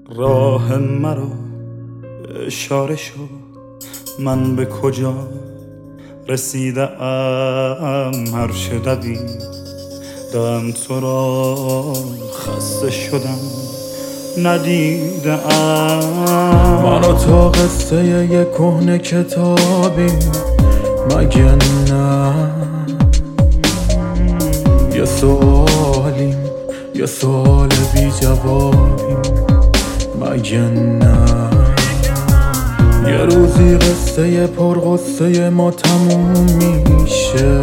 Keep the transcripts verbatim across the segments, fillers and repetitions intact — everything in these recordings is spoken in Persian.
راه مرا اشاره شو، من به کجا رسیده ام. هر چه دویدم تو را خسته شدم ندیده ام. من و تو قصه یک کهنه کتابی مگه نه؟ یه سوالیم یه سوال بی جوابیم مگه نه؟ یه روزی قصه پرغصه ما تموم میشه،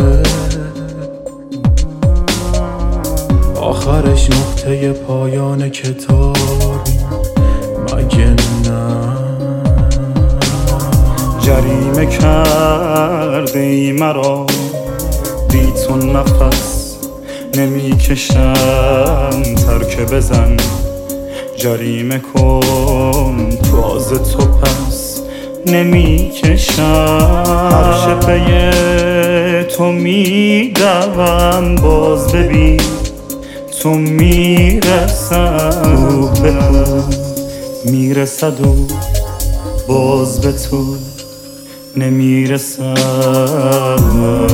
آخرش نقطه پایان کتابی مگه نه؟ جریمه کرده ای مرا بی تو نفس نمی کشم، ترک بزن جریمه کن راز تو پس نمی کشم. هر شبه تو می دوم باز ببین تو می رسم. روح به روح می رسد و باز به تو نمی رسم.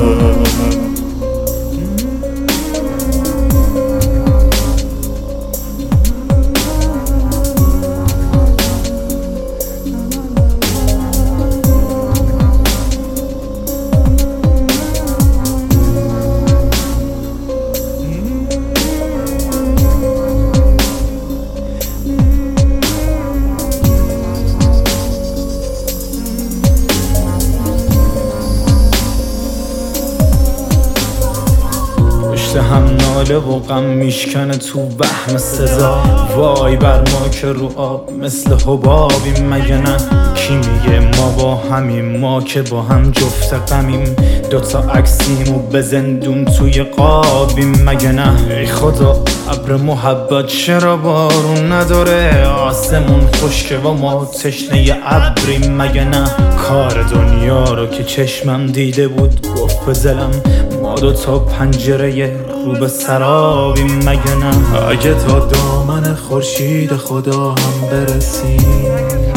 هم ناله و غم میشکنه تو وهم صدا. وای بر ما که رو آب مثل حبابیم مگه نه؟ کی میگه ما با همیم؟ ما که با هم جفت غمیم، دوتا عکسیم و به زندون توی قابیم مگه نه؟ ای خدا ابر محبت چرا بارون نداره؟ آسمون خشکه و ما تشنه ابریم مگه نه؟ کار دنیا رو که چشمم دیده بود گفت به دلم ما دوتا پنجره رو به سرابیم مگه نه؟ اگه تا دامن خورشید خدا هم برسیم،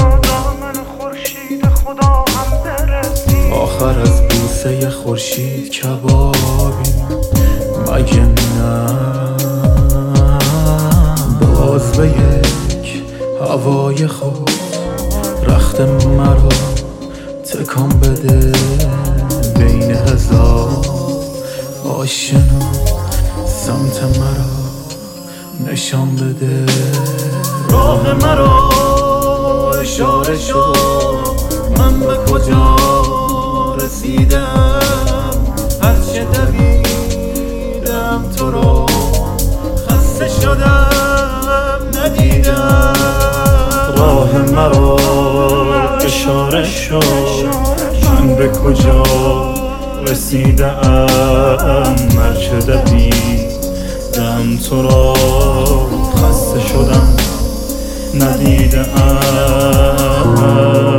آخر از بوسه خورشید کبابیم مگه نه؟ باز به یک هوای خود رخت مرا تکان بده، بین هزار آشنا سمت مرا نشان بده. راه مرا اشاره شو، من به کجا رسیدم؟ هرچه دویدم تو را خسته شدم ندیدم. راه مرا اشاره شو، من به کجا رسیده ام. هرچه دویدم تو را خسته شدم ندیده ام.